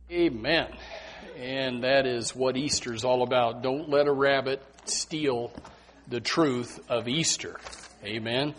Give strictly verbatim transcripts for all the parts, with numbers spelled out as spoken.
Amen. And that is what Easter's all about. Don't let a rabbit steal the truth of Easter. Amen.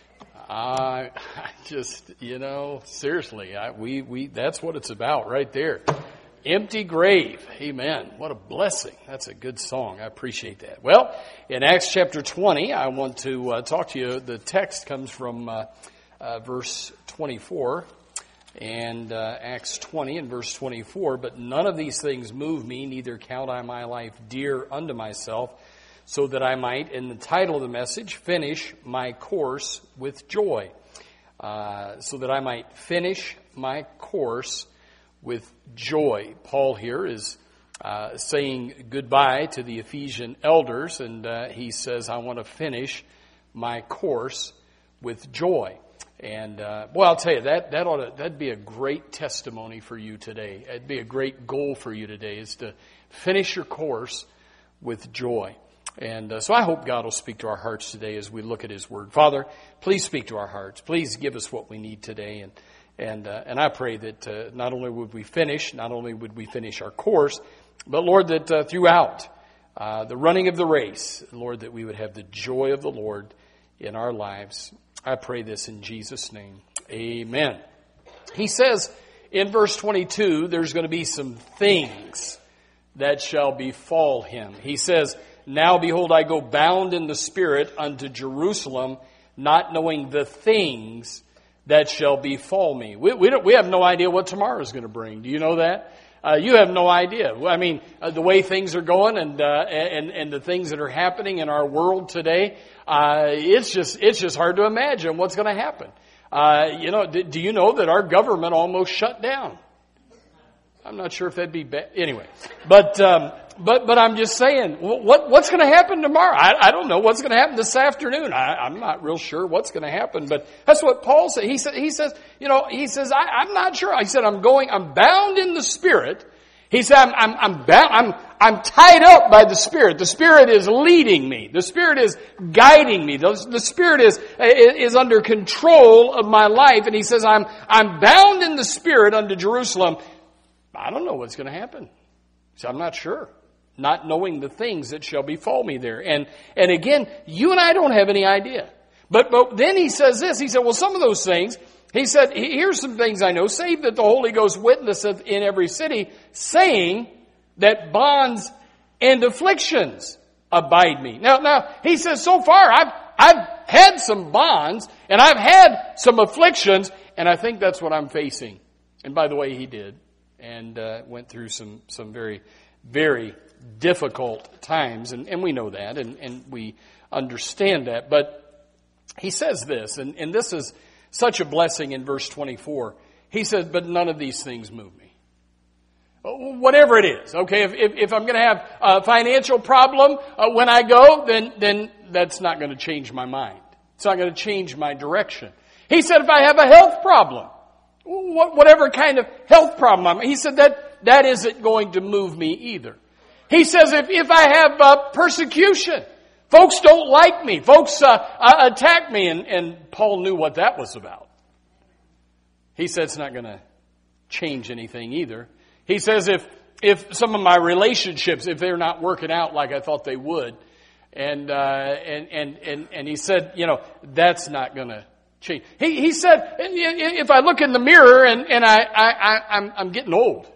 I, I just, you know, seriously, I, we, we, that's what it's about right there. Empty grave. Amen. What a blessing. That's a good song. I appreciate that. Well, in Acts chapter twenty, I want to uh, talk to you. The text comes from uh, uh, verse twenty-four. And uh, Acts twenty and verse twenty-four, but none of these things move me, neither count I my life dear unto myself, so that I might, in the title of the message, finish my course with joy. Uh, so that I might finish my course with joy. Paul here is uh, saying goodbye to the Ephesian elders, and uh, he says, I want to finish my course with joy. And, uh, well, I'll tell you, that, that ought to, that'd be a great testimony for you today. It'd be a great goal for you today, is to finish your course with joy. And uh, so I hope God will speak to our hearts today as we look at His Word. Father, please speak to our hearts. Please give us what we need today. And and uh, and I pray that uh, not only would we finish, not only would we finish our course, but, Lord, that uh, throughout uh, the running of the race, Lord, that we would have the joy of the Lord in our lives. I pray this in Jesus' name. Amen. He says in verse twenty-two, there's going to be some things that shall befall him. He says, now behold, I go bound in the Spirit unto Jerusalem, not knowing the things that shall befall me. We, we, don't, we have no idea what tomorrow is going to bring. Do you know that? Uh, you have no idea. I mean, uh, the way things are going and, uh, and, and the things that are happening in our world today, uh, it's just, it's just hard to imagine what's going to happen. Uh, you know, do, do you know that our government almost shut down? I'm not sure if that'd be bad. Anyway, but, um, but, but I'm just saying, what, what's going to happen tomorrow? I, I don't know what's going to happen this afternoon. I, I'm not real sure what's going to happen, but that's what Paul said. He said, he says, you know, he says, I, I'm not sure. He said, I'm going, I'm bound in the Spirit. He said, I'm, I'm, I'm bound, I'm, I'm tied up by the Spirit. The Spirit is leading me. The Spirit is guiding me. The, the Spirit is, is under control of my life. And he says, I'm, I'm bound in the Spirit unto Jerusalem. I don't know what's going to happen. So I'm not sure. Not knowing the things that shall befall me there. And, and again, you and I don't have any idea. But, but then he says this. He said, well, some of those things, he said, here's some things I know. Save that the Holy Ghost witnesseth in every city, saying that bonds and afflictions abide me. Now, now, he says, so far, I've, I've had some bonds and I've had some afflictions, and I think that's what I'm facing. And by the way, he did. And uh, went through some, some very, very difficult times. And, and we know that, and, and we understand that. But he says this, and, and this is such a blessing in verse twenty-four. He says, but none of these things move me. Whatever it is, okay, if, if, if I'm going to have a financial problem uh, when I go, then, then that's not going to change my mind. It's not going to change my direction. He said, if I have a health problem, whatever kind of health problem I'm, he said that that isn't going to move me either. He says if, if I have uh, persecution, folks don't like me, folks uh, uh, attack me, and, and Paul knew what that was about. He said it's not going to change anything either. He says if if some of my relationships, if they're not working out like I thought they would, and uh, and and and and he said, you know, that's not going to change. He, he said, if I look in the mirror and, and I, I, I, I'm, I'm getting old,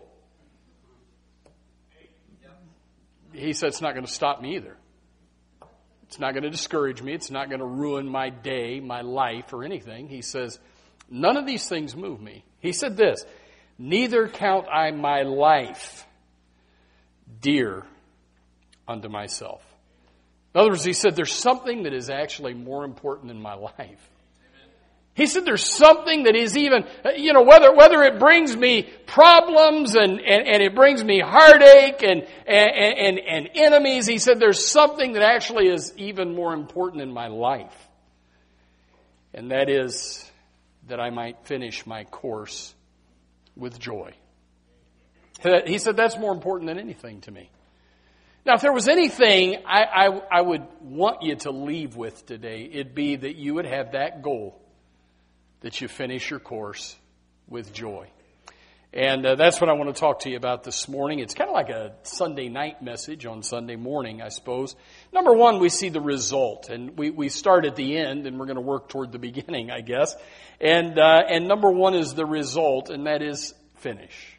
he said it's not going to stop me either. It's not going to discourage me. It's not going to ruin my day, my life, or anything. He says, none of these things move me. He said this, neither count I my life dear unto myself. In other words, he said, there's something that is actually more important in my life. He said there's something that is even, you know, whether whether it brings me problems and, and, and it brings me heartache and, and, and, and enemies, he said there's something that actually is even more important in my life. And that is that I might finish my course with joy. He said that's more important than anything to me. Now, if there was anything I, I, I would want you to leave with today, it'd be that you would have that goal, that you finish your course with joy. And uh, that's what I want to talk to you about this morning. It's kind of like a Sunday night message on Sunday morning, I suppose. Number one, we see the result. And we, we start at the end, and we're going to work toward the beginning, I guess. And uh, and number one is the result, and that is finish.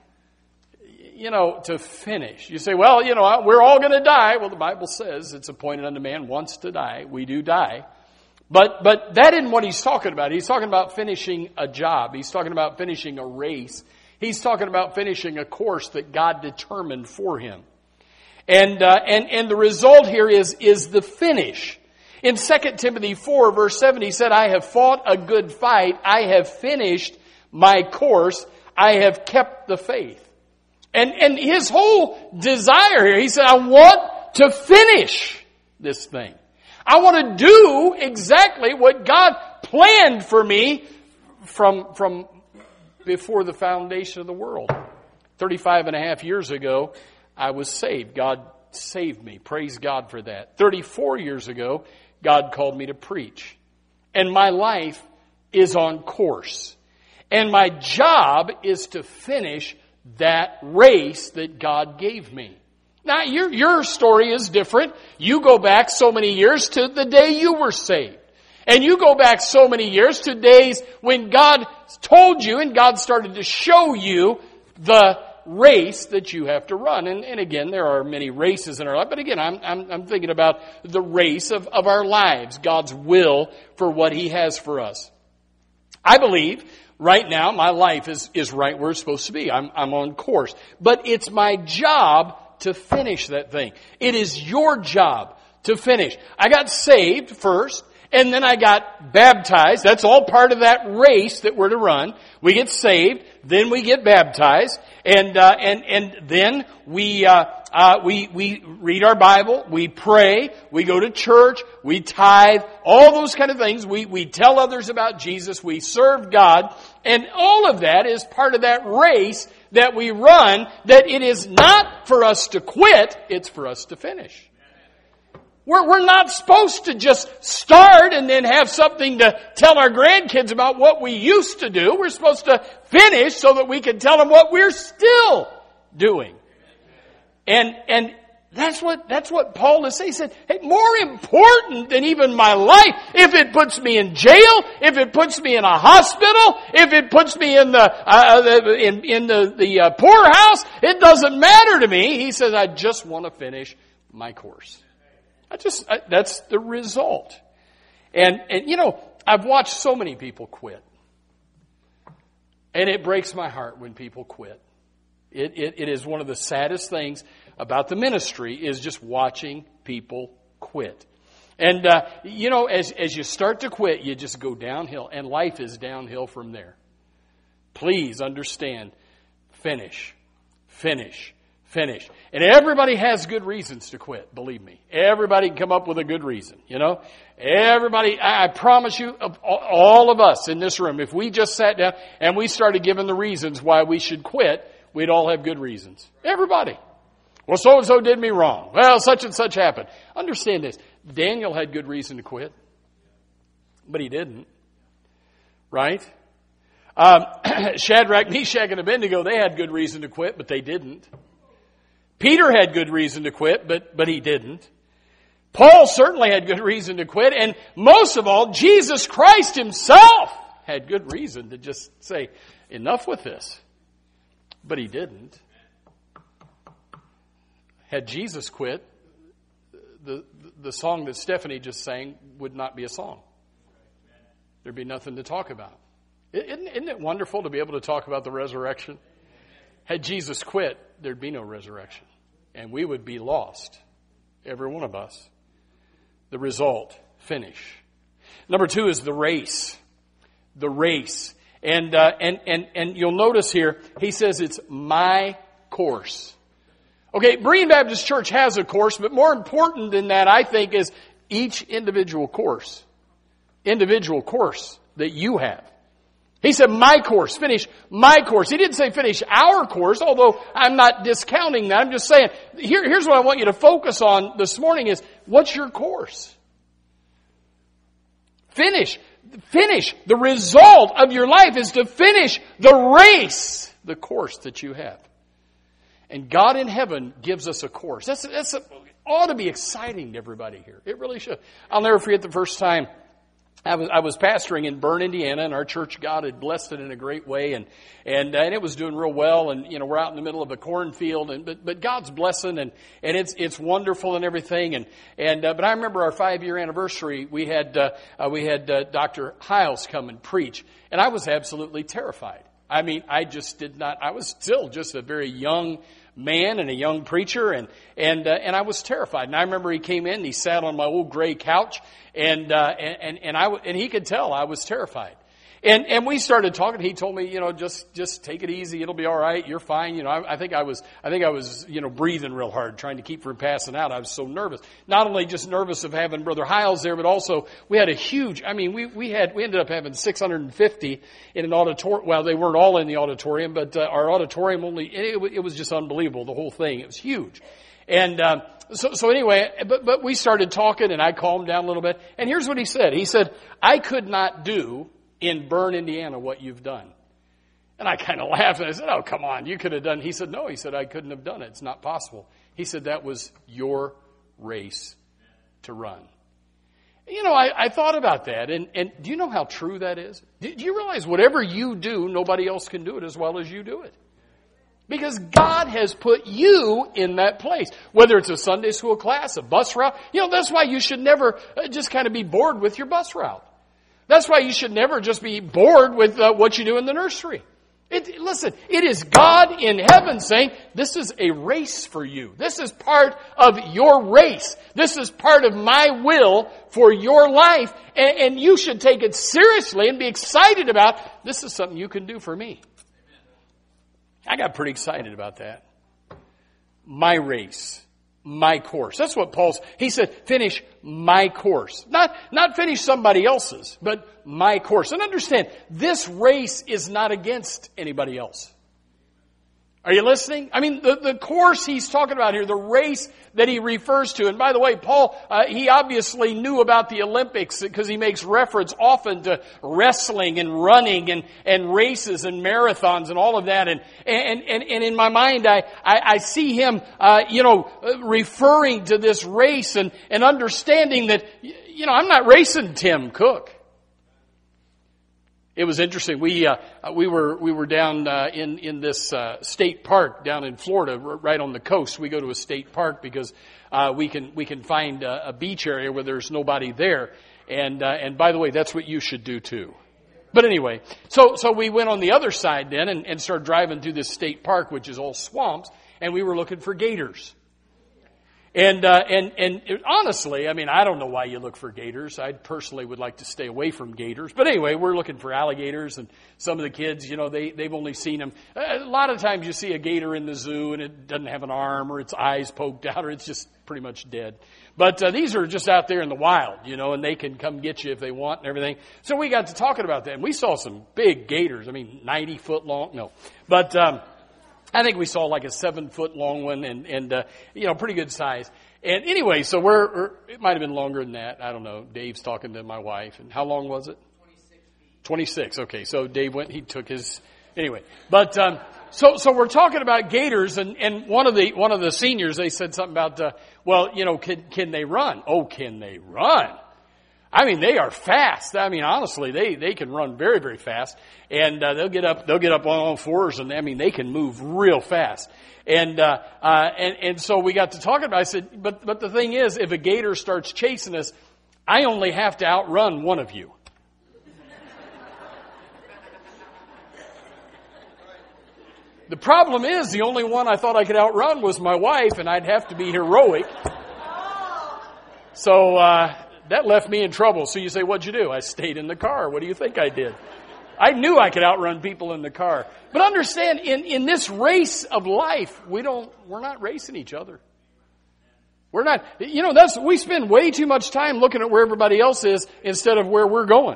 You know, to finish. You say, well, you know, we're all going to die. Well, the Bible says it's appointed unto man once to die. We do die. But but that isn't what he's talking about. He's talking about finishing a job. He's talking about finishing a race. He's talking about finishing a course that God determined for him. And uh, and and the result here is is the finish. In Second Timothy four, verse seven, he said, I have fought a good fight. I have finished my course. I have kept the faith. And and his whole desire here, he said, I want to finish this thing. I want to do exactly what God planned for me from from before the foundation of the world. thirty-five and a half years ago, I was saved. God saved me. Praise God for that. thirty-four years ago, God called me to preach. And my life is on course. And my job is to finish that race that God gave me. Now, your, your story is different. You go back so many years to the day you were saved. And you go back so many years to days when God told you and God started to show you the race that you have to run. And, and again, there are many races in our life. But again, I'm, I'm, I'm thinking about the race of, of our lives, God's will for what He has for us. I believe right now my life is, is right where it's supposed to be. I'm, I'm on course. But it's my job to finish that thing. It is your job to finish. I got saved first. And then I got baptized. That's all part of that race that we're to run. We get saved, then we get baptized, and uh, and and then we uh, uh, we we read our Bible, we pray, we go to church, we tithe, all those kind of things. We we tell others about Jesus, we serve God, and all of that is part of that race that we run. That it is not for us to quit; it's for us to finish. We're, we're not supposed to just start and then have something to tell our grandkids about what we used to do. We're supposed to finish so that we can tell them what we're still doing. And, and that's what, that's what Paul is saying. He said, hey, more important than even my life, if it puts me in jail, if it puts me in a hospital, if it puts me in the, uh, the in, in the, the uh, poorhouse, it doesn't matter to me. He says, I just want to finish my course. I just, I, that's the result. And, and, you know, I've watched so many people quit. And it breaks my heart when people quit. It, it, it is one of the saddest things about the ministry is just watching people quit. And, uh, you know, as, as you start to quit, you just go downhill. And life is downhill from there. Please understand, finish, finish. Finish. And everybody has good reasons to quit, believe me. Everybody can come up with a good reason, you know. Everybody, I promise you, all of us in this room, if we just sat down and we started giving the reasons why we should quit, we'd all have good reasons. Everybody. Well, so-and-so did me wrong. Well, such and such happened. Understand this. Daniel had good reason to quit, but he didn't. Right? Um, Shadrach, Meshach, and Abednego, they had good reason to quit, but they didn't. Peter had good reason to quit, but, but he didn't. Paul certainly had good reason to quit. And most of all, Jesus Christ Himself had good reason to just say, enough with this. But He didn't. Had Jesus quit, the, the song that Stephanie just sang would not be a song. There'd be nothing to talk about. Isn't, isn't it wonderful to be able to talk about the resurrection? Had Jesus quit, there'd be no resurrection. And we would be lost. Every one of us. The result, finish. Number two is the race. The race. And, uh, and, and, and you'll notice here, he says it's my course. Okay, Berean Baptist Church has a course, but more important than that, I think, is each individual course. Individual course that you have. He said, my course, finish my course. He didn't say finish our course, although I'm not discounting that. I'm just saying, here, here's what I want you to focus on this morning is, what's your course? Finish. Finish. The result of your life is to finish the race the course that you have. And God in heaven gives us a course. That's, that's a, ought to be exciting to everybody here. It really should. I'll never forget the first time I was, I was pastoring in Bern, Indiana, and our church, God had blessed it in a great way, and and, uh, and it was doing real well. And you know, we're out in the middle of a cornfield, and but but God's blessing, and and it's it's wonderful and everything. And and uh, but I remember our five year anniversary. We had uh, uh, we had uh, Doctor Hiles come and preach, and I was absolutely terrified. I mean, I just did not. I was still just a very young man and a young preacher, and and uh, and I was terrified. And I remember he came in, and he sat on my old gray couch, and uh, and and I and he could tell I was terrified. And and we started talking. He told me, you know, just just take it easy. It'll be all right. You're fine. You know, I, I think I was I think I was you know breathing real hard, trying to keep from passing out. I was so nervous. Not only just nervous of having Brother Hiles there, but also we had a huge. I mean, we we had we ended up having six hundred fifty in an auditorium. Well, they weren't all in the auditorium, but uh, our auditorium only. It, it was just unbelievable. The whole thing. It was huge. And um, so so anyway, but but we started talking, and I calmed down a little bit. And here's what he said. He said, "I could not do in Bern, Indiana, what you've done." And I kind of laughed, and I said, "Oh, come on, you could have done." He said, "No," he said, "I couldn't have done it. It's not possible." He said, "That was your race to run." You know, I, I thought about that, and, and do you know how true that is? Do, do you realize whatever you do, nobody else can do it as well as you do it? Because God has put you in that place. Whether it's a Sunday school class, a bus route, you know, that's why you should never just kind of be bored with your bus route. That's why you should never just be bored with uh, what you do in the nursery. It, listen, it is God in heaven saying, this is a race for you. This is part of your race. This is part of my will for your life. And, and you should take it seriously and be excited about, this is something you can do for me. I got pretty excited about that. My race. My course. That's what Paul's, he said, finish my course. Not, not finish somebody else's, but my course. And understand, this race is not against anybody else. Are you listening? I mean, the, the course he's talking about here, the race that he refers to. And by the way, Paul, uh, he obviously knew about the Olympics because he makes reference often to wrestling and running and, and races and marathons and all of that. And, and, and, and in my mind, I, I, I see him, uh, you know, referring to this race and, and understanding that, you know, I'm not racing Tim Cook. It was interesting. We uh, we were we were down uh, in in this uh, state park down in Florida, right on the coast. We go to a state park because uh, we can we can find a, a beach area where there's nobody there. And uh, and by the way, that's what you should do too. But anyway, so so we went on the other side then and, and started driving through this state park, which is all swamps, and we were looking for gators. And, uh, and, and it, honestly, I mean, I don't know why you look for gators. I personally would like to stay away from gators. But anyway, we're looking for alligators, and some of the kids, you know, they, they've only seen them. A lot of times you see a gator in the zoo and it doesn't have an arm or its eyes poked out or it's just pretty much dead. But, uh, these are just out there in the wild, you know, and they can come get you if they want and everything. So we got to talking about that, and we saw some big gators. I mean, ninety foot long. No, but, um, I think we saw like a seven foot long one and, and, uh, you know, pretty good size. And anyway, so we're, we're, it might have been longer than that. I don't know. Dave's talking to my wife. And how long was it? twenty-six feet. twenty-six. Okay. So Dave went, he took his, anyway, but, um, so, so we're talking about gators, and, and one of the, one of the seniors, they said something about, uh, well, you know, can, can they run? Oh, can they run? I mean, they are fast. I mean, honestly, they, they can run very, very fast. And, uh, they'll get up, they'll get up on all fours, and I mean, they can move real fast. And, uh, uh, and, and so we got to talking about it. I said, but, but the thing is, if a gator starts chasing us, I only have to outrun one of you. The problem is, the only one I thought I could outrun was my wife, and I'd have to be heroic. So, uh, that left me in trouble. So you say, what'd you do? I stayed in the car. What do you think I did? I knew I could outrun people in the car. But understand, in, in this race of life, we don't, we're not racing each other. We're not, you know, that's, we spend way too much time looking at where everybody else is instead of where we're going.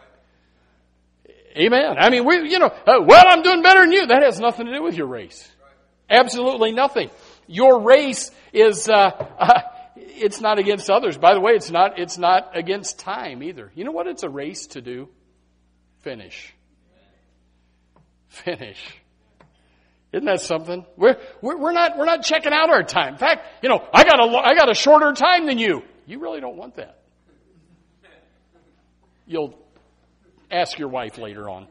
Amen. I mean, we, you know, uh, well, I'm doing better than you. That has nothing to do with your race. Absolutely nothing. Your race is, uh, uh it's not against others. By the way, it's not, it's not against time either. You know what it's a race to do? Finish. Finish. Isn't that something? We're, we're, we're not, we're not checking out our time. In fact, you know, I got a, I got a shorter time than you. You really don't want that. You'll ask your wife later on.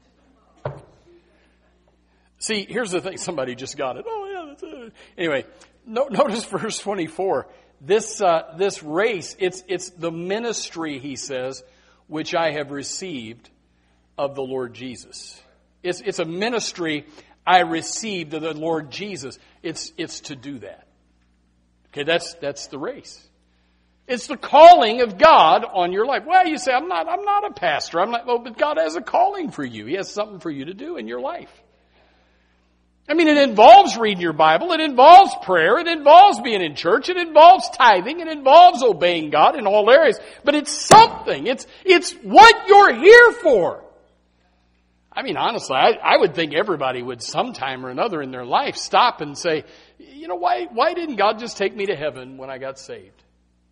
See, here's the thing. Somebody just got it. Oh, yeah, that's it. Anyway, no, notice verse twenty-four. This, uh, this race, it's, it's the ministry, he says, which I have received of the Lord Jesus. It's, it's a ministry I received of the Lord Jesus. It's, it's to do that. Okay, that's, that's the race. It's the calling of God on your life. Well, you say, I'm not, I'm not a pastor. I'm not, well, but God has a calling for you. He has something for you to do in your life. I mean, it involves reading your Bible. It involves prayer. It involves being in church. It involves tithing. It involves obeying God in all areas. But it's something. It's, it's what you're here for. I mean, honestly, I, I would think everybody would sometime or another in their life stop and say, you know, why, why didn't God just take me to heaven when I got saved?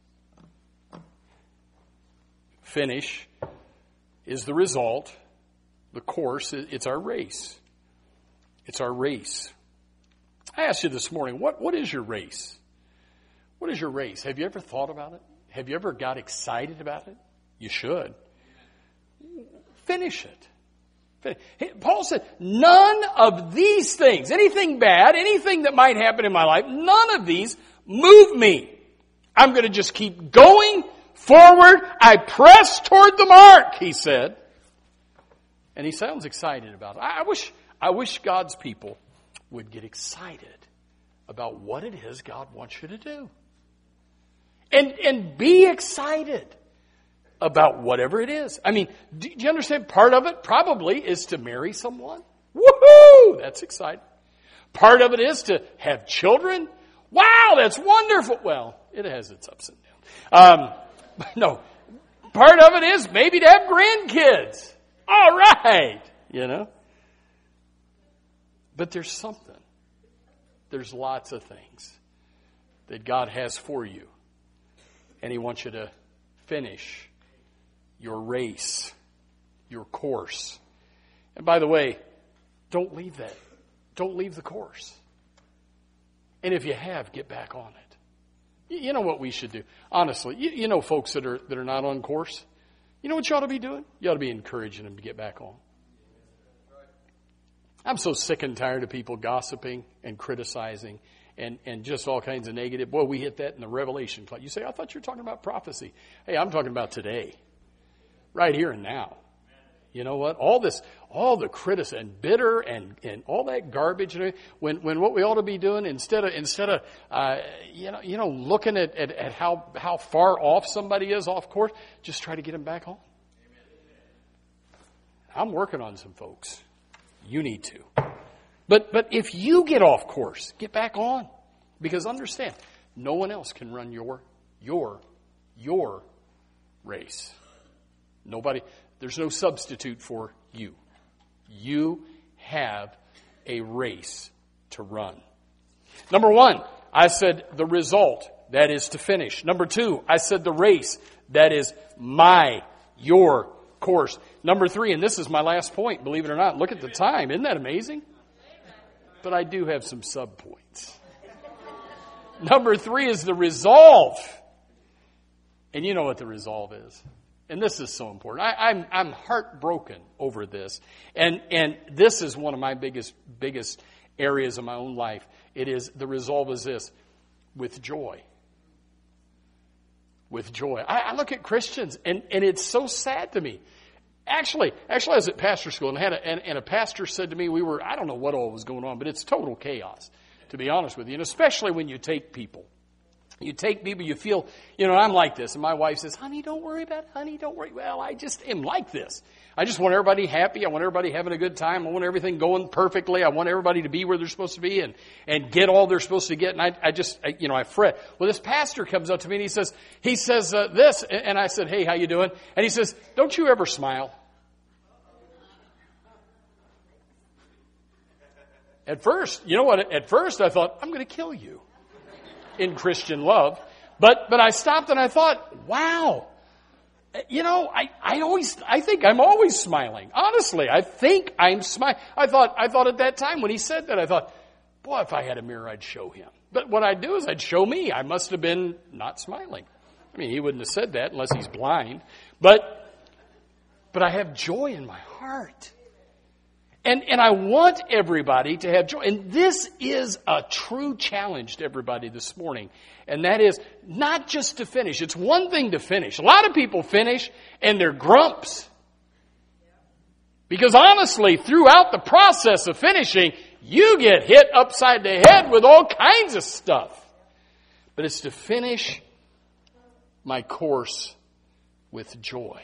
Finish is the result. The course, it's our race. It's our race. I asked you this morning, what, what is your race? What is your race? Have you ever thought about it? Have you ever got excited about it? You should. Finish it. Paul said, none of these things, anything bad, anything that might happen in my life, none of these move me. I'm going to just keep going forward. I press toward the mark, he said. And he sounds excited about it. I wish, I wish God's people would get excited about what it is God wants you to do. And, and be excited about whatever it is. I mean, do you understand? Part of it probably is to marry someone. Woohoo! That's exciting. Part of it is to have children. Wow, that's wonderful. Well, it has its ups and downs. Um, no, part of it is maybe to have grandkids. All right, you know. But there's something. There's lots of things that God has for you. And He wants you to finish your race, your course. And by the way, don't leave that. Don't leave the course. And if you have, get back on it. You know what we should do? Honestly, you, you know folks that are that are not on course. You know what you ought to be doing? You ought to be encouraging them to get back on. I'm so sick and tired of people gossiping and criticizing and, and just all kinds of negative. Boy, we hit that in the Revelation class. You say, I thought you were talking about prophecy. Hey, I'm talking about today. Right here and now. You know what? All this, all the criticism and bitter and, and all that garbage. When when what we ought to be doing instead of instead of uh, you know you know looking at, at, at how how far off somebody is off course, just try to get them back on. I'm working on some folks. You need to. But but if you get off course, get back on, because understand, no one else can run your your your race. Nobody, there's no substitute for you. You have a race to run. Number one, I said the result, that is to finish. Number two, I said the race, that is my, your course. Number three, and this is my last point, believe it or not, look at the time. Isn't that amazing? But I do have some sub-points. Number three is the resolve. And you know what the resolve is. And this is so important. I, I'm I'm heartbroken over this, and and this is one of my biggest biggest areas of my own life. It is the resolve is this: with joy. With joy. I, I look at Christians, and, and it's so sad to me. Actually, actually, I was at pastor school, and had a, and, and a pastor said to me, we were I don't know what all was going on, but it's total chaos, to be honest with you, and especially when you take people. You take people, you feel, you know, I'm like this. And my wife says, honey, don't worry about it. Honey, don't worry. Well, I just am like this. I just want everybody happy. I want everybody having a good time. I want everything going perfectly. I want everybody to be where they're supposed to be and, and get all they're supposed to get. And I, I just, I, you know, I fret. Well, this pastor comes up to me and he says, he says uh, this. And I said, hey, how you doing? And he says, don't you ever smile? At first, you know what? At first I thought, I'm going to kill you. In Christian love. But but I stopped and I thought, wow, You know, I, I always, I think I'm always smiling. Honestly, I think I'm smiling. I thought, I thought at that time when he said that, I thought, boy, if I had a mirror, I'd show him. But what I'd do is I'd show me. I must have been not smiling. I mean, he wouldn't have said that unless he's blind. But, but I have joy in my heart. And, and I want everybody to have joy. And this is a true challenge to everybody this morning. And that is not just to finish. It's one thing to finish. A lot of people finish and they're grumps. Because honestly, throughout the process of finishing, you get hit upside the head with all kinds of stuff. But it's to finish my course with joy.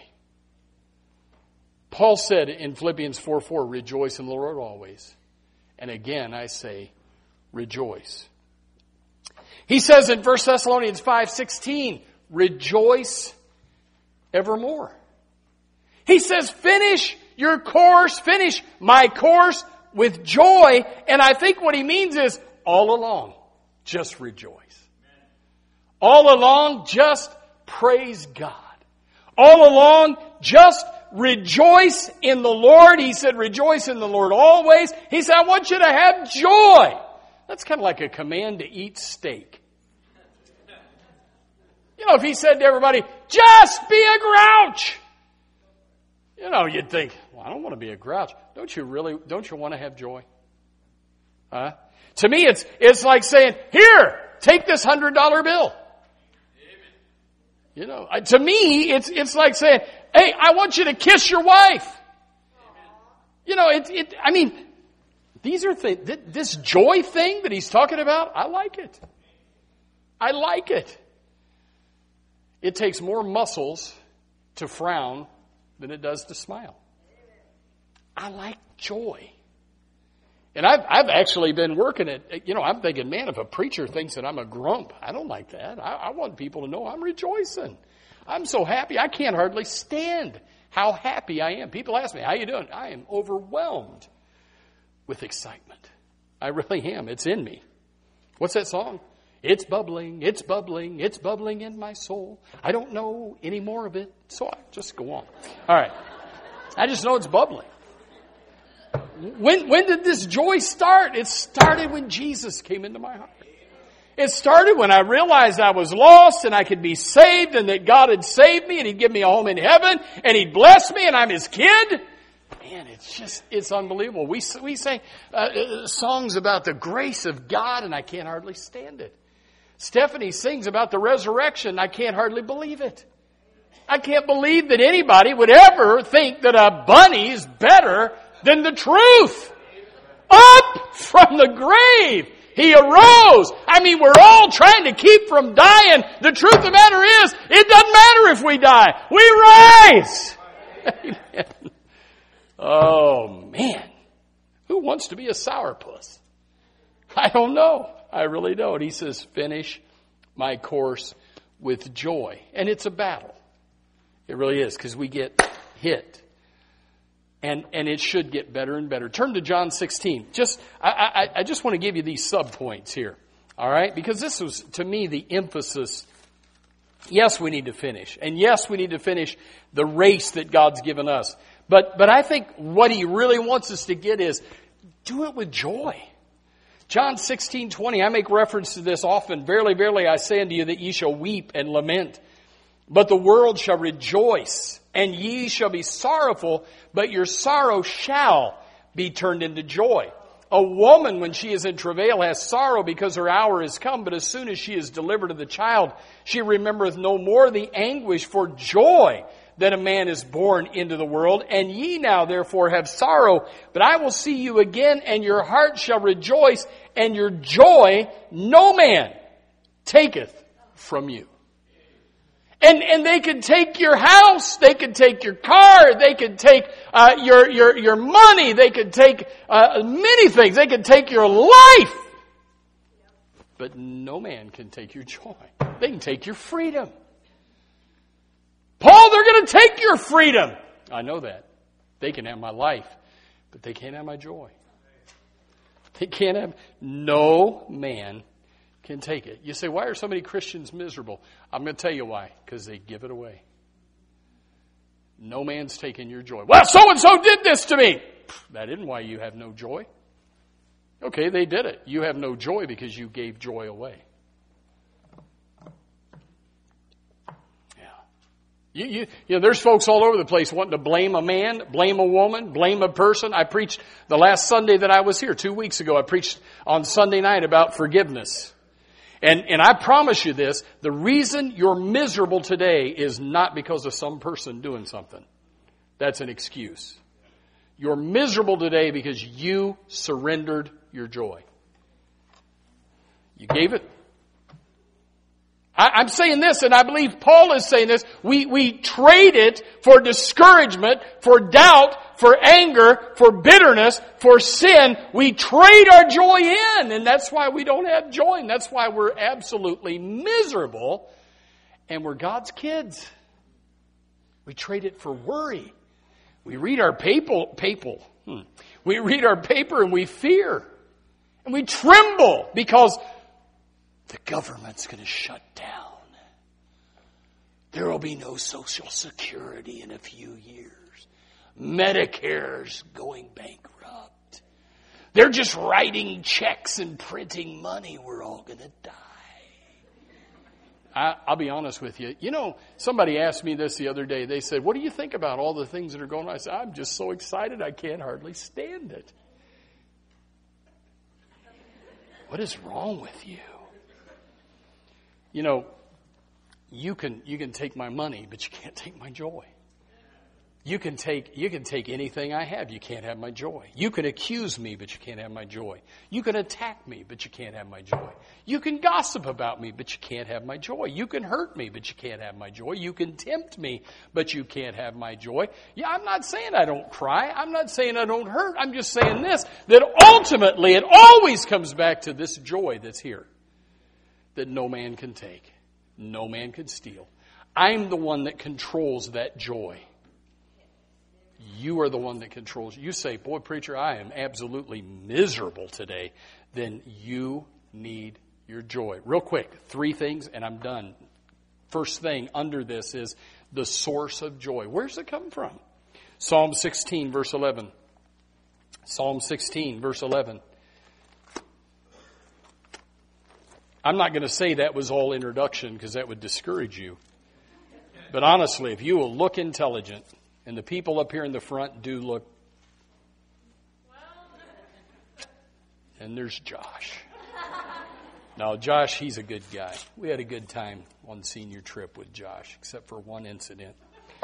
Paul said in Philippians four four, rejoice in the Lord always. And again, I say, rejoice. He says in First Thessalonians five sixteen, rejoice evermore. He says, finish your course, finish my course with joy. And I think what he means is all along, just rejoice. All along, just praise God. All along, just rejoice in the Lord. He said, rejoice in the Lord always. He said, I want you to have joy. That's kind of like a command to eat steak. You know, if he said to everybody, just be a grouch. You know, you'd think, well, I don't want to be a grouch. Don't you really, don't you want to have joy? Huh? To me, it's, it's like saying, here, take this hundred dollar bill. You know, to me, it's, it's like saying, hey, I want you to kiss your wife. You know, it, it, I mean, these are things, this joy thing that he's talking about, I like it. I like it. It takes more muscles to frown than it does to smile. I like joy. And I've, I've actually been working at, you know, I'm thinking, man, if a preacher thinks that I'm a grump, I don't like that. I, I want people to know I'm rejoicing. I'm so happy. I can't hardly stand how happy I am. People ask me, how you doing? I am overwhelmed with excitement. I really am. It's in me. What's that song? It's bubbling, it's bubbling, it's bubbling in my soul. I don't know any more of it, so I just go on. All right. I just know it's bubbling. When, when did this joy start? It started when Jesus came into my heart. It started when I realized I was lost and I could be saved and that God had saved me and He'd give me a home in heaven and He'd bless me and I'm His kid. Man, it's just, it's unbelievable. We, we sing uh, songs about the grace of God and I can't hardly stand it. Stephanie sings about the resurrection. I can't hardly believe it. I can't believe that anybody would ever think that a bunny is better than the truth. Up from the grave, He arose. I mean, we're all trying to keep from dying. The truth of the matter is, it doesn't matter if we die. We rise. Amen. Oh, man. Who wants to be a sourpuss? I don't know. I really don't. He says, finish my course with joy. And it's a battle. It really is, because we get hit. And and it should get better and better. Turn to John sixteen. Just I, I, I just want to give you these sub-points here. All right? Because this was, to me, the emphasis. Yes, we need to finish. And yes, we need to finish the race that God's given us. But but I think what He really wants us to get is, do it with joy. John sixteen twenty, I make reference to this often. Verily, verily, I say unto you that ye shall weep and lament. But the world shall rejoice, and ye shall be sorrowful, but your sorrow shall be turned into joy. A woman, when she is in travail, has sorrow because her hour is come, but as soon as she is delivered of the child, she remembereth no more the anguish for joy that a man is born into the world. And ye now therefore have sorrow, but I will see you again, and your heart shall rejoice, and your joy no man taketh from you. And, and they could take your house, they could take your car, they could take uh, your, your, your money, they could take uh, many things, they could take your life. But no man can take your joy. They can take your freedom. Paul, they're going to take your freedom. I know that. They can have my life, but they can't have my joy. They can't have, no man can take it. You say, why are so many Christians miserable? I'm going to tell you why. Because they give it away. No man's taken your joy. Well, so-and-so did this to me. That isn't why you have no joy. Okay, they did it. You have no joy because you gave joy away. Yeah. You, you, you know, there's folks all over the place wanting to blame a man, blame a woman, blame a person. I preached the last Sunday that I was here, two weeks ago, I preached on Sunday night about forgiveness. And, and I promise you this, the reason you're miserable today is not because of some person doing something. That's an excuse. You're miserable today because you surrendered your joy. You gave it. I, I'm saying this, and I believe Paul is saying this. We, we trade it for discouragement, for doubt, for anger, for bitterness, for sin. We trade our joy in, and that's why we don't have joy, and that's why we're absolutely miserable, and we're God's kids. We trade it for worry. We read our papal, papal. Hmm. We read our paper and we fear. And we tremble because the government's going to shut down. There will be no Social Security in a few years. Medicare's going bankrupt. They're just writing checks and printing money. We're all going to die. I, I'll be honest with you. You know, somebody asked me this the other day. They said, what do you think about all the things that are going on? I said, I'm just so excited I can't hardly stand it. What is wrong with you? You know, you can you can take my money, but you can't take my joy. You can take you can take anything I have. You can't have my joy. You can accuse me, but you can't have my joy. You can attack me, but you can't have my joy. You can gossip about me, but you can't have my joy. You can hurt me, but you can't have my joy. You can tempt me, but you can't have my joy. Yeah, I'm not saying I don't cry. I'm not saying I don't hurt. I'm just saying this, that ultimately it always comes back to this joy that's here, that no man can take, no man can steal. I'm the one that controls that joy. You are the one that controls. You say, boy, preacher, I am absolutely miserable today. Then you need your joy. Real quick, three things, and I'm done. First thing under this is the source of joy. Where's it come from? Psalm sixteen, verse eleven. Psalm sixteen, verse eleven. I'm not going to say that was all introduction because that would discourage you. But honestly, if you will look intelligent, and the people up here in the front do look. And there's Josh. Now, Josh, he's a good guy. We had a good time on senior trip with Josh, except for one incident.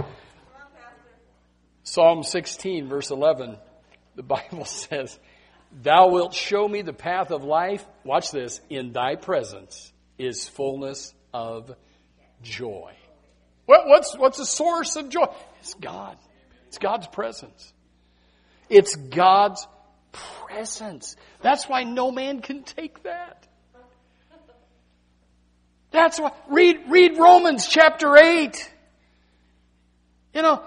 Psalm sixteen, verse eleven, the Bible says, Thou wilt show me the path of life. Watch this. In thy presence is fullness of joy. What, what's, what's the source of joy? It's God. It's God's presence. It's God's presence. That's why no man can take that. That's why, read, read Romans chapter eight. You know,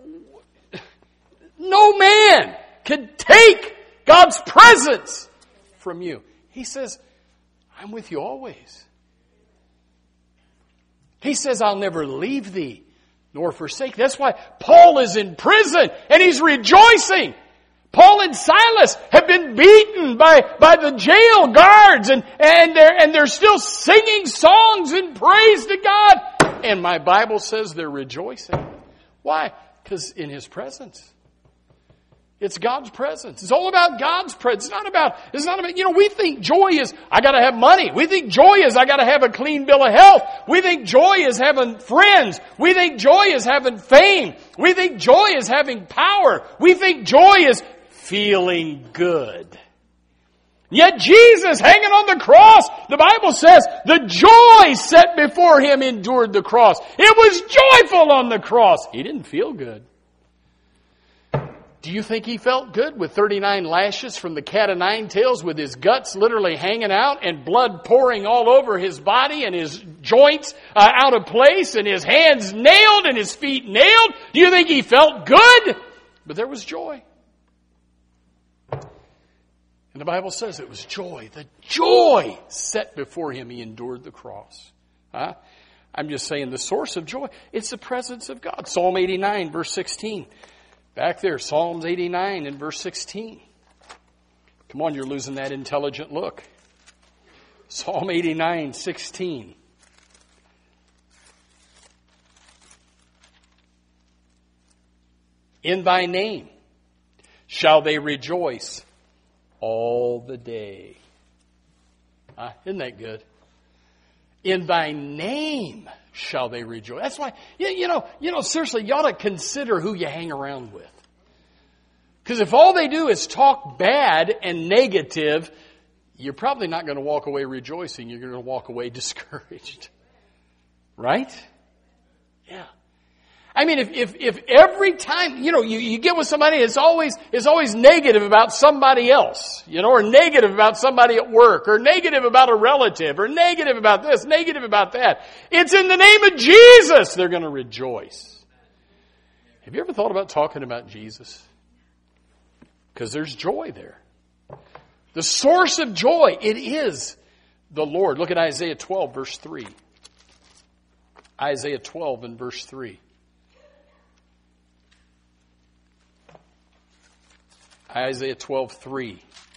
no man can take God's presence from you. He says, I'm with you always. He says, I'll never leave thee nor forsake. That's why Paul is in prison and he's rejoicing. Paul and Silas have been beaten by, by the jail guards and, and, they're, and they're still singing songs in praise to God. And my Bible says they're rejoicing. Why? Because in His presence. It's God's presence. It's all about God's presence. It's not about, it's not about, you know, we think joy is, I gotta have money. We think joy is, I gotta have a clean bill of health. We think joy is having friends. We think joy is having fame. We think joy is having power. We think joy is feeling good. Yet Jesus hanging on the cross, the Bible says, the joy set before Him endured the cross. It was joyful on the cross. He didn't feel good. Do you think He felt good with thirty-nine lashes from the cat o' nine tails, with His guts literally hanging out and blood pouring all over His body and His joints uh, out of place and His hands nailed and His feet nailed? Do you think He felt good? But there was joy. And the Bible says it was joy. The joy set before Him, He endured the cross. Huh? I'm just saying the source of joy, it's the presence of God. Psalm eighty-nine, verse sixteen. Back there, Psalms eighty-nine and verse sixteen. Come on, you're losing that intelligent look. Psalm eighty-nine, sixteen. In thy name shall they rejoice all the day. Uh, isn't that good? In thy name shall they rejoice. That's why, you, you know, you know, seriously, you ought to consider who you hang around with. Because if all they do is talk bad and negative, you're probably not going to walk away rejoicing. You're going to walk away discouraged. Right? Yeah. I mean, if, if, if every time, you know, you, you get with somebody, it's always, it's always negative about somebody else, you know, or negative about somebody at work, or negative about a relative, or negative about this, negative about that. It's in the name of Jesus they're going to rejoice. Have you ever thought about talking about Jesus? Because there's joy there. The source of joy, it is the Lord. Look at Isaiah twelve, verse three. Isaiah twelve and verse three. Isaiah twelve, three.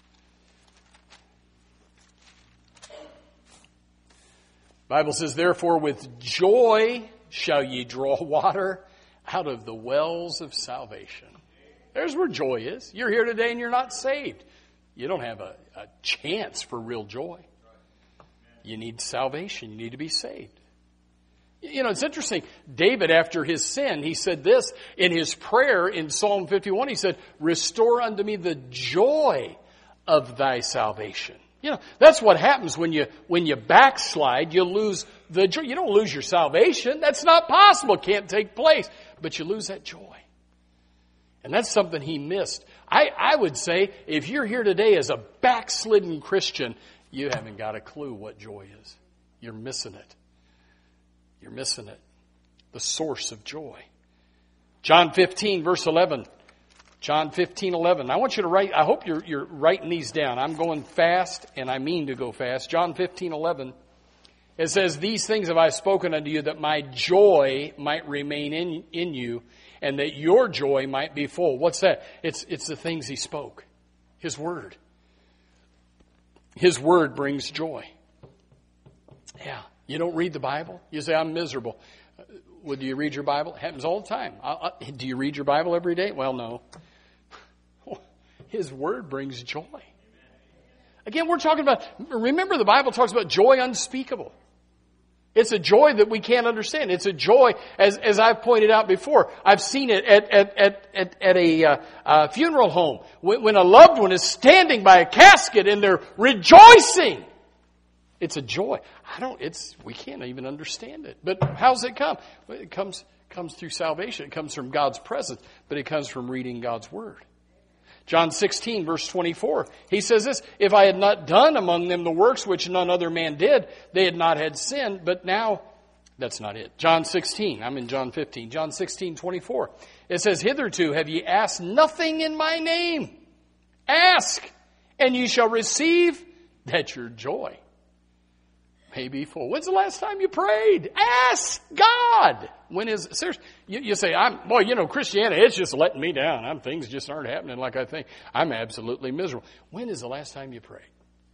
Bible says, therefore with joy shall ye draw water out of the wells of salvation. There's where joy is. You're here today and you're not saved. You don't have a, a chance for real joy. You need salvation. You need to be saved. You know, it's interesting. David, after his sin, he said this in his prayer in Psalm fifty-one. He said, restore unto me the joy of thy salvation. You know, that's what happens when you when you backslide. You lose the joy. You don't lose your salvation. That's not possible. It can't take place. But you lose that joy. And that's something he missed. I, I would say, if you're here today as a backslidden Christian, you haven't got a clue what joy is. You're missing it. You're missing it. The source of joy. John fifteen, verse eleven. John fifteen, eleven. I want you to write, I hope you're, you're writing these down. I'm going fast, and I mean to go fast. John fifteen, eleven. It says, these things have I spoken unto you, that my joy might remain in, in you, and that your joy might be full. What's that? It's, it's the things he spoke. His word. His word brings joy. Yeah. You don't read the Bible? You say, I'm miserable. Well, do you read your Bible? It happens all the time. I, I, do you read your Bible every day? Well, no. His word brings joy. Again, we're talking about, remember the Bible talks about joy unspeakable. It's a joy that we can't understand. It's a joy, as as I've pointed out before. I've seen it at at at at, at a uh, uh, funeral home when, when a loved one is standing by a casket and they're rejoicing. It's a joy. I don't. It's we can't even understand it. But how's it come? Well, it comes comes through salvation. It comes from God's presence, but it comes from reading God's word. John sixteen, verse twenty-four, he says this, if I had not done among them the works which none other man did, they had not had sin, but now, that's not it. John sixteen, I'm in John fifteen. John sixteen, twenty-four, it says, hitherto have ye asked nothing in my name. Ask, and ye shall receive, that your joy may be full. When's the last time you prayed? Ask God. When is, seriously, you, you say, I'm, boy, you know, Christianity, it's just letting me down. I'm, things just aren't happening like I think. I'm absolutely miserable. When is the last time you prayed?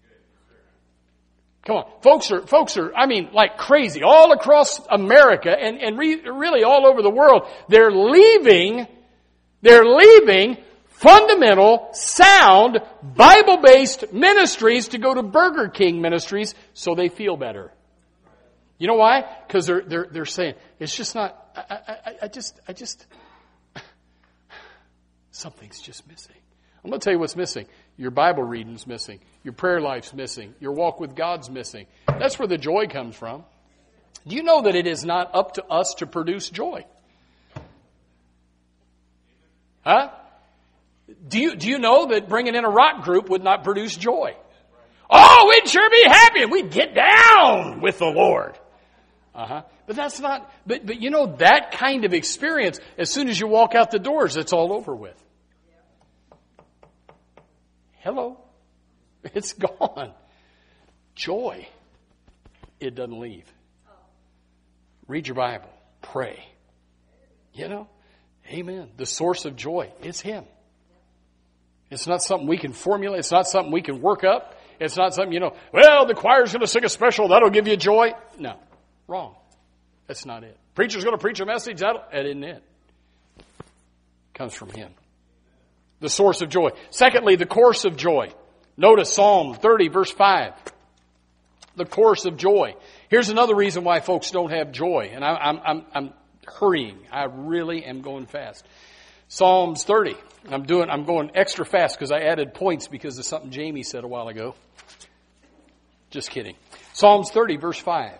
Come on. Folks are, folks are, I mean, like crazy all across America and, and re, really all over the world. They're leaving, they're leaving fundamental, sound, Bible-based ministries to go to Burger King ministries so they feel better. You know why? Because they're they're they're saying it's just not. I, I, I just I just something's just missing. I'm going to tell you what's missing. Your Bible reading's missing. Your prayer life's missing. Your walk with God's missing. That's where the joy comes from. Do you know that it is not up to us to produce joy? Huh? Do you do you know that bringing in a rock group would not produce joy? Oh, we'd sure be happy and we'd get down with the Lord. Uh-huh. But that's not, but, but you know, that kind of experience, as soon as you walk out the doors, it's all over with. Hello. It's gone. Joy, it doesn't leave. Read your Bible. Pray. You know? Amen. The source of joy is Him. It's not something we can formulate. It's not something we can work up. It's not something, you know, well, the choir's going to sing a special. That'll give you joy. No. Wrong. That's not it. Preacher's going to preach a message. That'll, that isn't it. It comes from Him. The source of joy. Secondly, the course of joy. Notice Psalm thirty, verse five. The course of joy. Here's another reason why folks don't have joy. And I, I'm, I'm, I'm hurrying. I really am going fast. Psalms thirty. I'm doing, I'm going extra fast because I added points because of something Jamie said a while ago. Just kidding. Psalms thirty, verse five.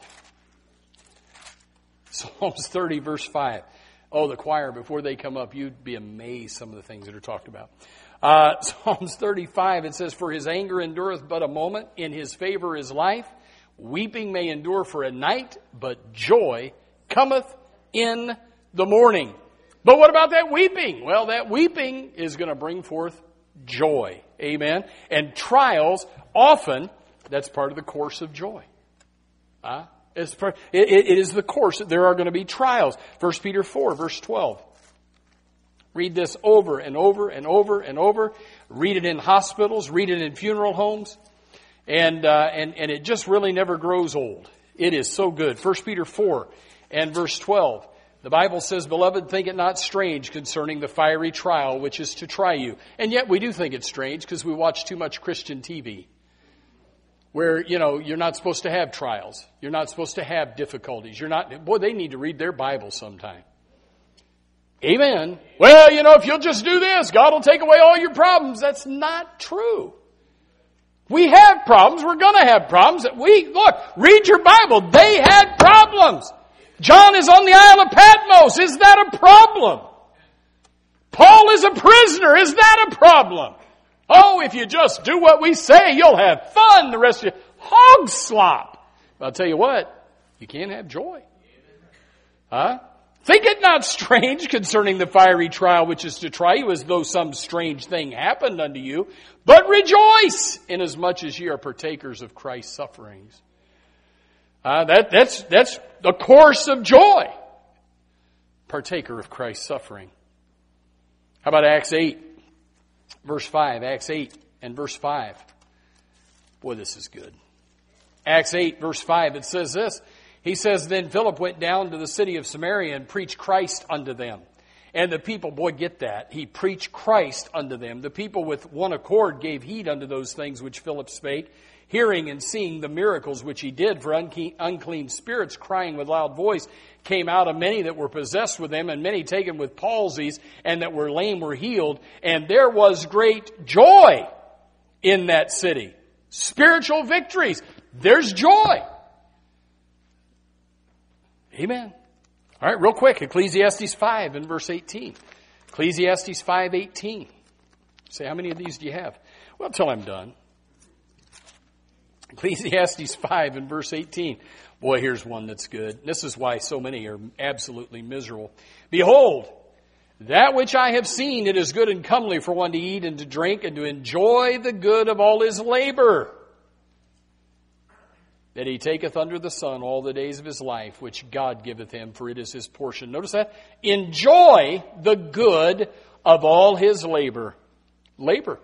Psalms thirty, verse five. Oh, the choir, before they come up, you'd be amazed some of the things that are talked about. Uh, Psalms thirty-five, it says, for His anger endureth but a moment, in His favor is life. Weeping may endure for a night, but joy cometh in the morning. But what about that weeping? Well, that weeping is going to bring forth joy. Amen. And trials, often, that's part of the course of joy. Huh? It's part, it, it is the course. There are going to be trials. First Peter four, verse twelve. Read this over and over and over and over. Read it in hospitals. Read it in funeral homes. And, uh, and, and it just really never grows old. It is so good. First Peter four and verse twelve. The Bible says, beloved, think it not strange concerning the fiery trial which is to try you. And yet we do think it's strange because we watch too much Christian T V. Where, you know, you're not supposed to have trials. You're not supposed to have difficulties. You're not, boy, they need to read their Bible sometime. Amen. Well, you know, if you'll just do this, God will take away all your problems. That's not true. We have problems. We're going to have problems. We, look, read your Bible. They had problems. John is on the Isle of Patmos. Is that a problem? Paul is a prisoner. Is that a problem? Oh, if you just do what we say, you'll have fun. The rest of you, hog slop. But I'll tell you what, you can't have joy. Huh? Think it not strange concerning the fiery trial which is to try you, as though some strange thing happened unto you. But rejoice, inasmuch as ye are partakers of Christ's sufferings. Uh, that, that's, that's the course of joy. Partaker of Christ's suffering. How about Acts eight, verse five? Acts eight and verse five. Boy, this is good. Acts eight, verse five, it says this. He says, then Philip went down to the city of Samaria and preached Christ unto them. And the people, boy, get that. He preached Christ unto them. The people with one accord gave heed unto those things which Philip spake, hearing and seeing the miracles which he did. For unclean, unclean spirits, crying with loud voice, came out of many that were possessed with them, and many taken with palsies, and that were lame were healed. And there was great joy in that city. Spiritual victories. There's joy. Amen. All right, real quick, Ecclesiastes five and verse eighteen. Ecclesiastes five eighteen. Say, how many of these do you have? Well, till I'm done. Ecclesiastes five and verse eighteen. Boy, here's one that's good. This is why so many are absolutely miserable. Behold, that which I have seen, it is good and comely for one to eat and to drink and to enjoy the good of all his labor, that he taketh under the sun all the days of his life, which God giveth him, for it is his portion. Notice that? Enjoy the good of all his labor. Labor.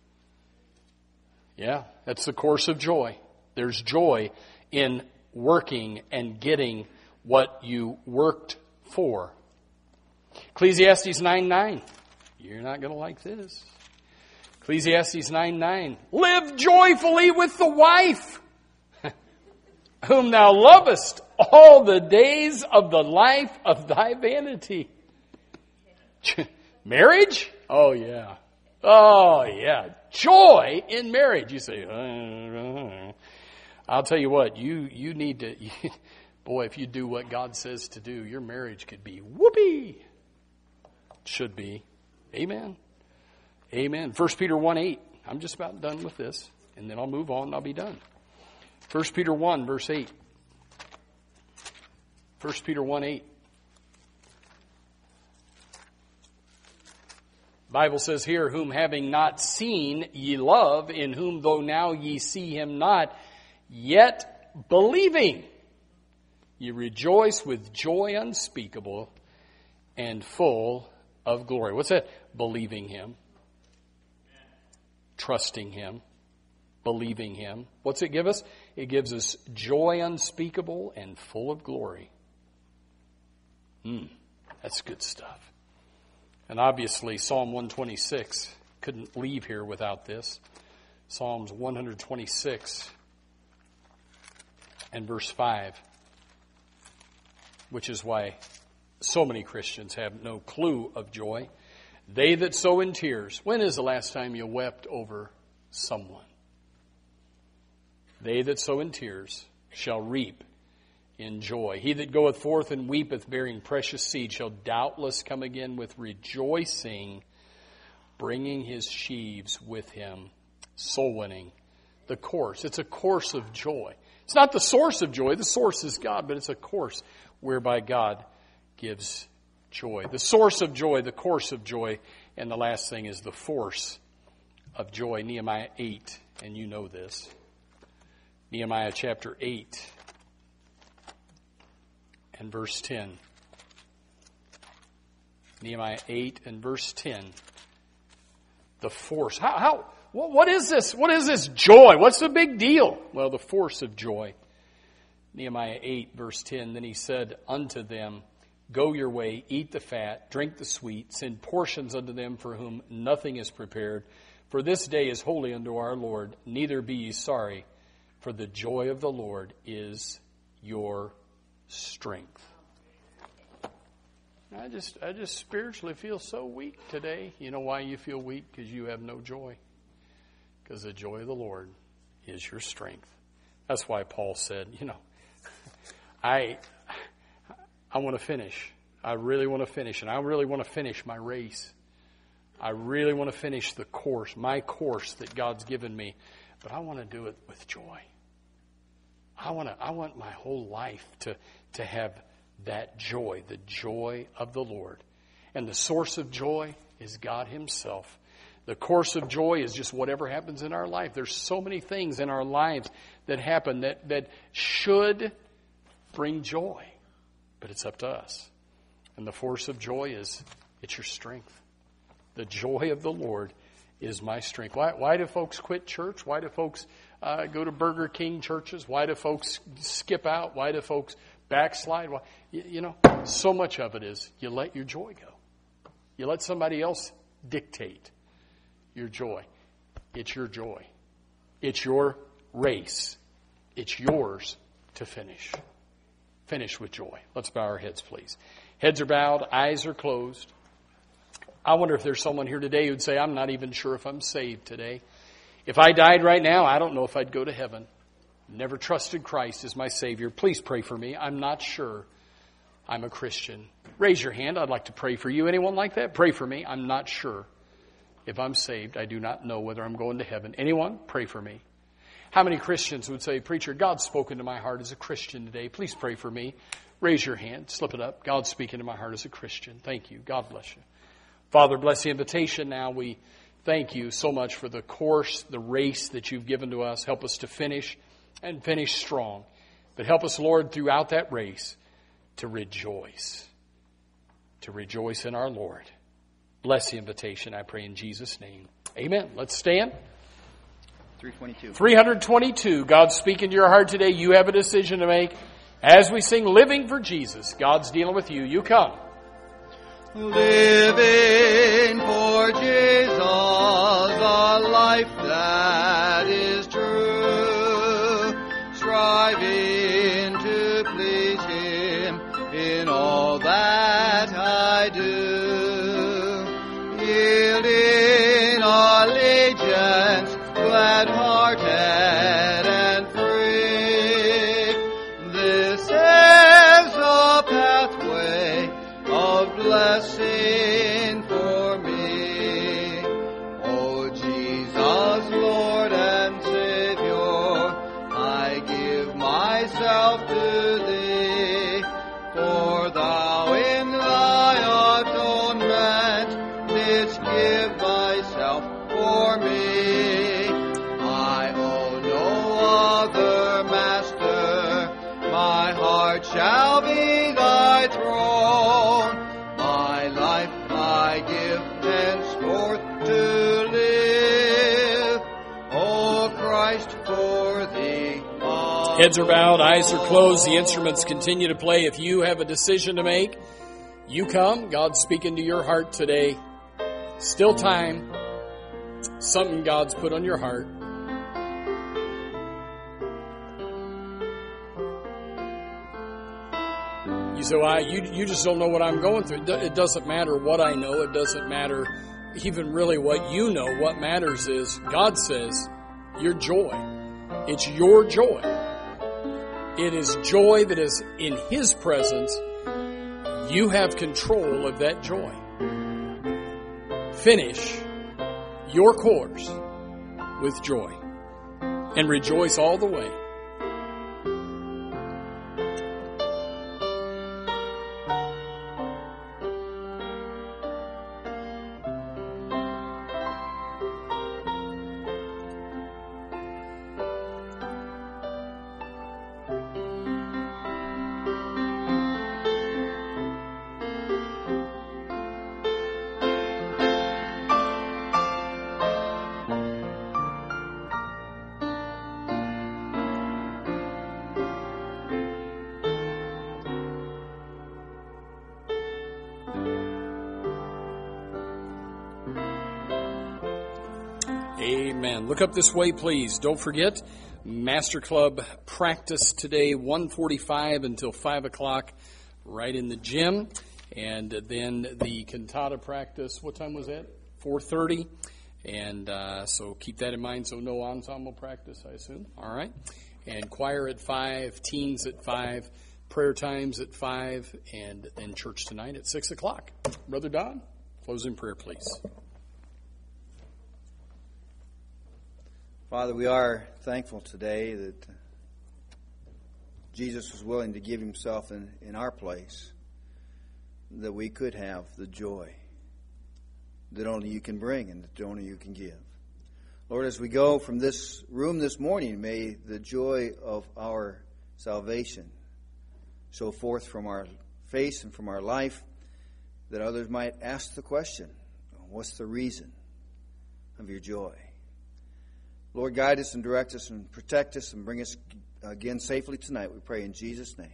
Yeah, that's the course of joy. There's joy in working and getting what you worked for. Ecclesiastes nine nine. You're not going to like this. Ecclesiastes nine nine. Live joyfully with the wife whom thou lovest all the days of the life of thy vanity. Marriage? Oh, yeah. Oh, yeah. Joy in marriage. You say, uh, I'll tell you what, you, you need to, you, boy, if you do what God says to do, your marriage could be whoopee. Should be. Amen. Amen. First Peter one eight. I'm just about done with this, and then I'll move on and I'll be done. First Peter one, verse eight. First Peter one eight. The Bible says here, whom having not seen ye love, in whom though now ye see him not, yet believing You rejoice with joy unspeakable and full of glory. What's that? Believing Him. Trusting Him. Believing Him. What's it give us? It gives us joy unspeakable and full of glory. Hmm, that's good stuff. And obviously Psalm one twenty-six couldn't leave here without this. Psalms one twenty-six and verse five, which is why so many Christians have no clue of joy. They that sow in tears. When is the last time you wept over someone? They that sow in tears shall reap in joy. He that goeth forth and weepeth, bearing precious seed, shall doubtless come again with rejoicing, bringing his sheaves with him. Soul winning. The course. It's a course of joy. It's not the source of joy. The source is God, but it's a course whereby God gives joy. The source of joy, the course of joy, and the last thing is the force of joy. Nehemiah eight, and you know this. Nehemiah chapter eight and verse ten. Nehemiah eight and verse ten. The force. How, how, what is this? What is this joy? What's the big deal? Well, the force of joy. Nehemiah eight verse ten. Then he said unto them, Go your way, eat the fat, drink the sweet, send portions unto them for whom nothing is prepared. For this day is holy unto our Lord, neither be ye sorry, for the joy of the Lord is your strength. I just I just spiritually feel so weak today. You know why you feel weak? Because you have no joy. Because the joy of the Lord is your strength. That's why Paul said, you know, I I want to finish. I really want to finish. And I really want to finish my race. I really want to finish the course, my course that God's given me. But I want to do it with joy. I want to. I want my whole life to, to have that joy, the joy of the Lord. And the source of joy is God Himself. The course of joy is just whatever happens in our life. There's so many things in our lives that happen that, that should bring joy. But it's up to us. And the force of joy is, it's your strength. The joy of the Lord is my strength. Why, why do folks quit church? Why do folks uh, go to Burger King churches? Why do folks skip out? Why do folks backslide? Why, you, you know, so much of it is you let your joy go. You let somebody else dictate your joy. It's your joy. It's your race. It's yours to finish. Finish with joy. Let's bow our heads, please. Heads are bowed. Eyes are closed. I wonder if there's someone here today who'd say, I'm not even sure if I'm saved today. If I died right now, I don't know if I'd go to heaven. Never trusted Christ as my Savior. Please pray for me. I'm not sure I'm a Christian. Raise your hand. I'd like to pray for you. Anyone like that? Pray for me. I'm not sure if I'm saved. I do not know whether I'm going to heaven. Anyone? Pray for me. How many Christians would say, Preacher, God's spoken to my heart as a Christian today. Please pray for me. Raise your hand. Slip it up. God's speaking to my heart as a Christian. Thank you. God bless you. Father, bless the invitation now. We thank you so much for the course, the race that you've given to us. Help us to finish and finish strong. But help us, Lord, throughout that race to rejoice. To rejoice in our Lord. Bless the invitation, I pray in Jesus' name. Amen. Let's stand. three twenty-two. three twenty-two. God's speaking to your heart today. You have a decision to make. As we sing Living for Jesus, God's dealing with you. You come. Living for Jesus, a life that is true, striving to please Him in all that I do, yielding allegiance, glad-hearted and free. This is a pathway of blessing for me. Oh, Jesus, Lord and Savior, I give myself to Thee, for Thou in Thy atonement didst give Thyself for me. I owe no other master, my heart it shall be thy throne. My life I give henceforth to live, O Christ, for thee. Heads are bowed, eyes are closed, the instruments continue to play. If you have a decision to make, you come. God's speaking to your heart today. Still time. Something God's put on your heart. You say, well, you, you just don't know what I'm going through. It doesn't matter what I know. It doesn't matter even really what you know. What matters is God says your joy. It's your joy. It is joy that is in His presence. You have control of that joy. Finish your course with joy and rejoice all the way. Amen. Look up this way, please. Don't forget, Master Club practice today, one forty-five until five o'clock, right in the gym. And then the cantata practice, what time was that? four thirty. And uh, so keep that in mind. So no ensemble practice, I assume. All right. And choir at five, teens at five, prayer times at five, and then church tonight at six o'clock. Brother Don, closing prayer, please. Father, we are thankful today that Jesus was willing to give Himself in, in our place, that we could have the joy that only You can bring and that only You can give. Lord, as we go from this room this morning, may the joy of our salvation show forth from our face and from our life, that others might ask the question, what's the reason of Your joy? Lord, guide us and direct us and protect us and bring us again safely tonight. We pray in Jesus' name.